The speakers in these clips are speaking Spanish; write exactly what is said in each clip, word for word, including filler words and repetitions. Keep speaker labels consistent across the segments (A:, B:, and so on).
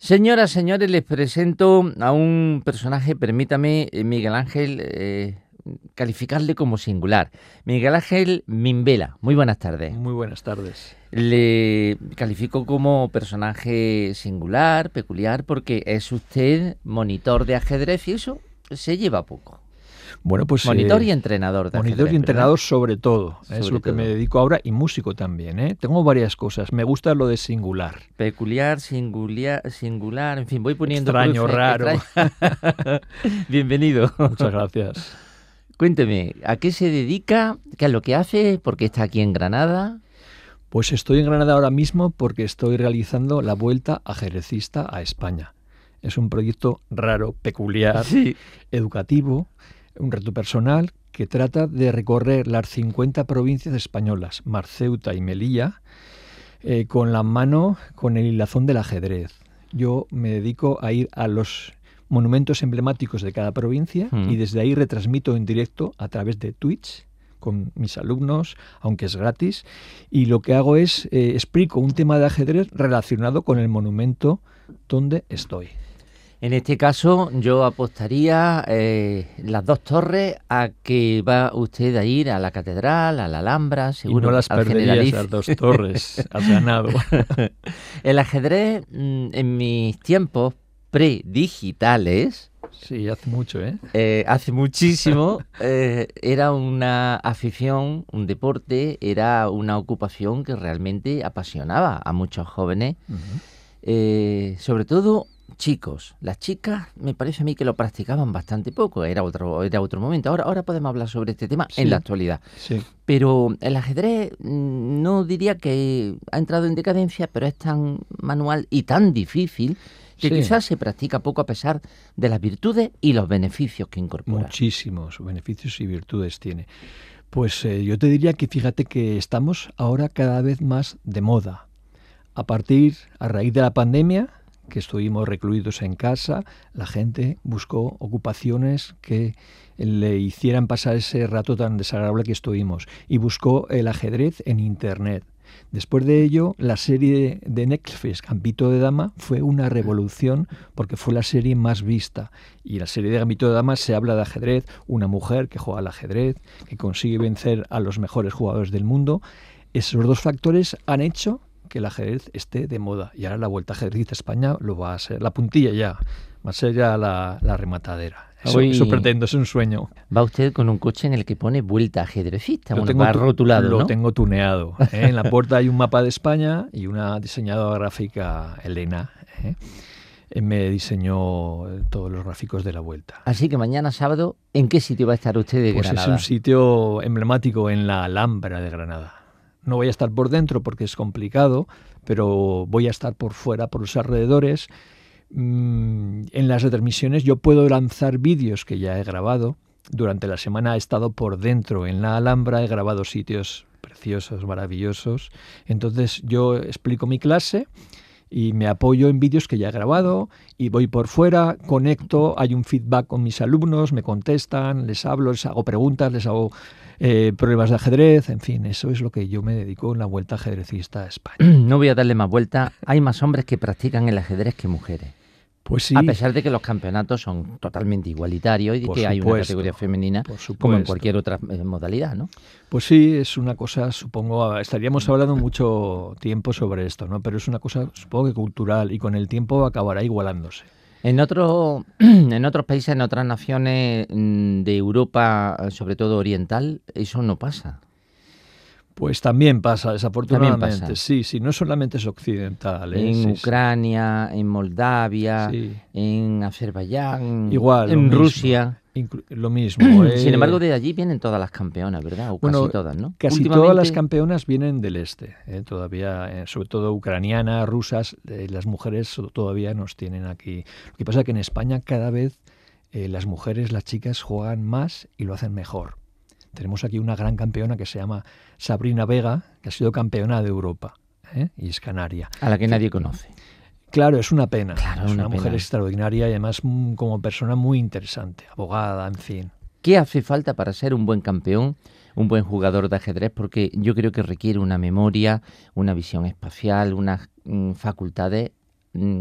A: Señoras, señores, les presento a un personaje, permítame, eh, Miguel Ángel, eh, calificarle como singular. Miguel Ángel Mimbela, muy buenas tardes.
B: Muy buenas tardes.
A: Le califico como personaje singular, peculiar, porque es usted monitor de ajedrez y eso se lleva poco.
B: Bueno, pues
A: Monitor
B: eh,
A: y entrenador de
B: monitor
A: ajedrez,
B: y entrenador
A: ¿verdad?
B: sobre todo,
A: Sobre
B: es lo que
A: todo.
B: me dedico ahora, y músico también, ¿eh? Tengo varias cosas, me gusta lo de singular.
A: Peculiar, singular, singular, en fin, voy poniendo
B: Extraño,
A: cruces,
B: raro.
A: extraño. Bienvenido.
B: Muchas gracias.
A: Cuénteme, ¿a qué se dedica? ¿Qué es lo que hace? ¿Por qué está aquí en Granada?
B: Pues estoy en Granada ahora mismo porque estoy realizando la Vuelta Ajedrecista a España. Es un proyecto raro, peculiar,
A: Sí.
B: educativo, un reto personal que trata de recorrer las cincuenta provincias españolas, más Ceuta y Melilla, eh, con la mano, con el hilazón del ajedrez. Yo me dedico a ir a los monumentos emblemáticos de cada provincia
A: Mm.
B: y desde ahí retransmito en directo a través de Twitch con mis alumnos, aunque es gratis, y lo que hago es eh, explico un tema de ajedrez relacionado con el monumento donde estoy.
A: En este caso, yo apostaría eh, las dos torres a que va usted a ir a la Catedral, a la Alhambra, seguro.
B: Y no las
A: al
B: perderías,
A: Generalife.
B: las dos torres, has ganado.
A: El ajedrez, mm, en mis tiempos predigitales,
B: Sí, hace mucho, ¿eh?
A: eh, hace muchísimo, eh, era una afición, un deporte, era una ocupación que realmente apasionaba a muchos jóvenes,
B: Uh-huh.
A: eh, sobre todo chicos. Las chicas me parece a mí que lo practicaban bastante poco, era otro, era otro momento. Ahora, ahora podemos hablar sobre este tema
B: Sí.
A: en la actualidad.
B: Sí.
A: Pero el ajedrez mm, no diría que ha entrado en decadencia, pero es tan manual y tan difícil que
B: Sí.
A: quizás se practica poco a pesar de las virtudes y los beneficios que incorpora.
B: Muchísimos beneficios y virtudes tiene. Pues eh, yo te diría que fíjate que estamos ahora cada vez más de moda. A partir, a raíz de la pandemia, que estuvimos recluidos en casa, la gente buscó ocupaciones que le hicieran pasar ese rato tan desagradable que estuvimos y buscó el ajedrez en Internet. Después de ello, la serie de Netflix, Gambito de Dama, fue una revolución porque fue la serie más vista. Y la serie de Gambito de Dama se habla de ajedrez, una mujer que juega al ajedrez, que consigue vencer a los mejores jugadores del mundo. Esos dos factores han hecho que el ajedrez esté de moda. Y ahora la Vuelta Ajedrecista a España lo va a ser, la puntilla ya, va a ser ya la, la rematadera. Eso,
A: Hoy-
B: eso pretendo, es un sueño.
A: Va usted con un coche en el que pone vuelta ajedrecista,
B: Lo
A: bueno,
B: tengo
A: va
B: tu-
A: rotulado,
B: Lo
A: ¿no?
B: tengo tuneado. ¿eh? En la puerta hay un mapa de España y una diseñadora gráfica, Elena, ¿eh? Eh, me diseñó eh, todos los gráficos de la Vuelta.
A: Así que mañana sábado, ¿en qué sitio va a estar usted de
B: Pues es
A: Granada?
B: un sitio emblemático en la Alhambra de Granada. No voy a estar por dentro porque es complicado, pero voy a estar por fuera, por los alrededores. Mm, en las retransmisiones yo puedo lanzar vídeos que ya he grabado. Durante la semana he estado por dentro en la Alhambra, he grabado sitios preciosos, maravillosos. Entonces yo explico mi clase y me apoyo en vídeos que ya he grabado y voy por fuera, conecto, hay un feedback con mis alumnos, me contestan, les hablo, les hago preguntas, les hago eh, pruebas de ajedrez, en fin, eso es lo que yo me dedico en la Vuelta Ajedrecista a España.
A: No voy a darle más vuelta. Hay más hombres que practican el ajedrez que mujeres.
B: Pues sí,
A: A pesar de que los campeonatos son totalmente igualitarios y de
B: Por
A: que hay una
B: supuesto,
A: categoría femenina
B: por
A: como en
B: supuesto.
A: cualquier otra eh, modalidad, ¿no?
B: Pues sí, es una cosa, supongo, estaríamos hablando mucho tiempo sobre esto, ¿no? Pero es una cosa, supongo que cultural y con el tiempo acabará igualándose.
A: En, otro, en otros países, en otras naciones mm, de Europa, eh, sobre todo oriental, eso no pasa.
B: Pues también pasa, desafortunadamente.
A: También pasa.
B: Sí, sí, no solamente es occidental. ¿eh?
A: En
B: Sí, sí.
A: Ucrania, en Moldavia,
B: Sí.
A: en Azerbaiyán,
B: Igual, lo
A: en
B: mismo.
A: Rusia.
B: Inclu- lo mismo. eh.
A: Sin embargo, de allí vienen todas las campeonas, ¿verdad? O
B: Bueno,
A: casi todas, ¿no?
B: Casi
A: Últimamente-
B: todas las campeonas vienen del este, ¿eh? Todavía, eh, sobre todo ucranianas, rusas, eh, las mujeres so- todavía nos tienen aquí. Lo que pasa es que en España cada vez eh, las mujeres, las chicas juegan más y lo hacen mejor. Tenemos aquí una gran campeona que se llama Sabrina Vega, que ha sido campeona de Europa, ¿eh? Y es canaria.
A: A la que nadie conoce.
B: Claro, es una pena.
A: Claro,
B: es
A: una
B: una mujer
A: pena.
B: extraordinaria y además mm, como persona muy interesante, abogada, en fin.
A: ¿Qué hace falta para ser un buen campeón, un buen jugador de ajedrez? Porque yo creo que requiere una memoria, una visión espacial, unas mm, facultades mm,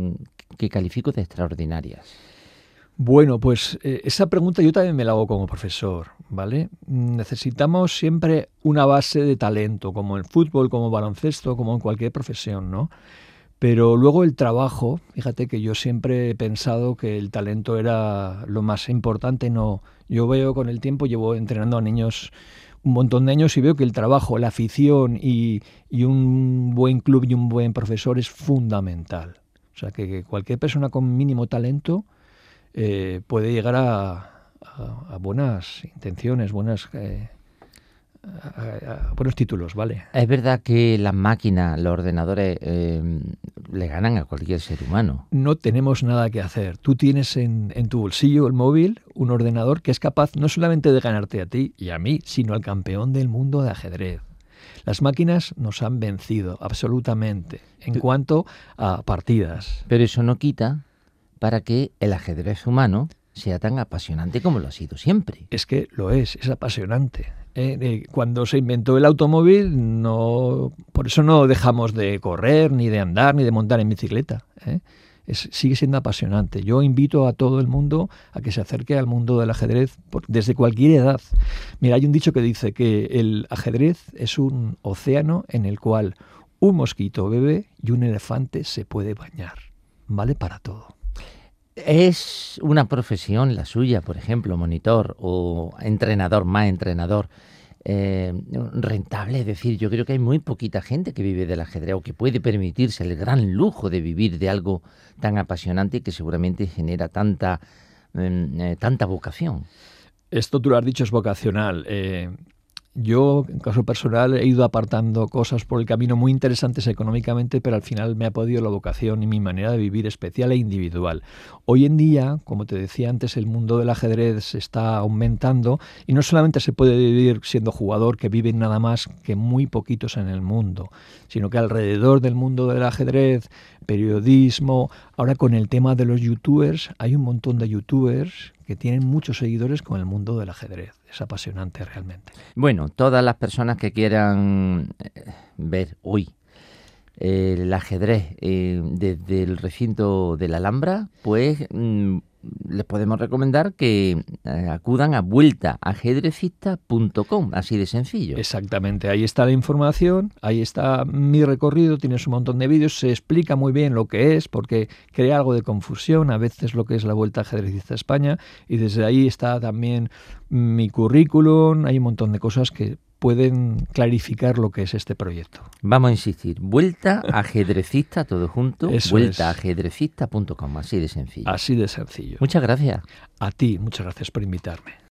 A: que califico de extraordinarias?
B: Bueno, pues eh, esa pregunta yo también me la hago como profesor, ¿vale? Necesitamos siempre una base de talento, como en fútbol, como en baloncesto, como en cualquier profesión, ¿no? Pero luego el trabajo, fíjate que yo siempre he pensado que el talento era lo más importante. No, yo veo con el tiempo, llevo entrenando a niños un montón de años y veo que el trabajo, la afición y, y un buen club y un buen profesor es fundamental. O sea, que, que cualquier persona con mínimo talento eh, puede llegar a, a, a buenas intenciones, buenas... Eh, A, a buenos títulos, ¿vale?
A: Es verdad que las máquinas, los ordenadores, eh, le ganan a cualquier ser humano.
B: No tenemos nada que hacer. Tú tienes en, en tu bolsillo el móvil, un ordenador que es capaz no solamente de ganarte a ti y a mí, sino al campeón del mundo de ajedrez. Las máquinas nos han vencido absolutamente en cuanto a partidas.
A: Pero eso no quita para que el ajedrez humano sea tan apasionante como lo ha sido siempre.
B: Es que lo es, es apasionante. Eh, eh, cuando se inventó el automóvil, no, por eso no dejamos de correr, ni de andar, ni de montar en bicicleta. ¿eh? Es, sigue siendo apasionante. Yo invito a todo el mundo a que se acerque al mundo del ajedrez por, desde cualquier edad. Mira, hay un dicho que dice que el ajedrez es un océano en el cual un mosquito bebe y un elefante se puede bañar. Vale para todo.
A: ¿Es una profesión la suya, por ejemplo, monitor o entrenador, más entrenador, eh, rentable? Es decir, yo creo que hay muy poquita gente que vive del ajedrez o que puede permitirse el gran lujo de vivir de algo tan apasionante y que seguramente genera tanta, eh, tanta vocación.
B: Esto tú lo has dicho, es vocacional. Eh, Yo, en caso personal, he ido apartando cosas por el camino muy interesantes económicamente, pero al final me ha podido la vocación y mi manera de vivir especial e individual. Hoy en día, como te decía antes, el mundo del ajedrez se está aumentando y no solamente se puede vivir siendo jugador, que viven nada más que muy poquitos en el mundo, sino que alrededor del mundo del ajedrez, periodismo, ahora con el tema de los youtubers, hay un montón de youtubers que tienen muchos seguidores con el mundo del ajedrez. Es apasionante realmente.
A: Bueno, todas las personas que quieran ver hoy eh, el ajedrez eh, desde el recinto de la Alhambra, pues mmm, les podemos recomendar que eh, acudan a vuelta ajedrecista punto com, así de sencillo.
B: Exactamente, ahí está la información, ahí está mi recorrido, tienes un montón de vídeos, se explica muy bien lo que es, porque crea algo de confusión a veces lo que es la Vuelta Ajedrecista a España, y desde ahí está también mi currículum, hay un montón de cosas que pueden clarificar lo que es este proyecto.
A: Vamos a insistir, Vuelta Ajedrecista, todo junto,
B: Eso
A: vuelta
B: es.
A: ajedrecista punto com, así de sencillo.
B: Así de sencillo.
A: Muchas gracias.
B: A ti, muchas gracias por invitarme.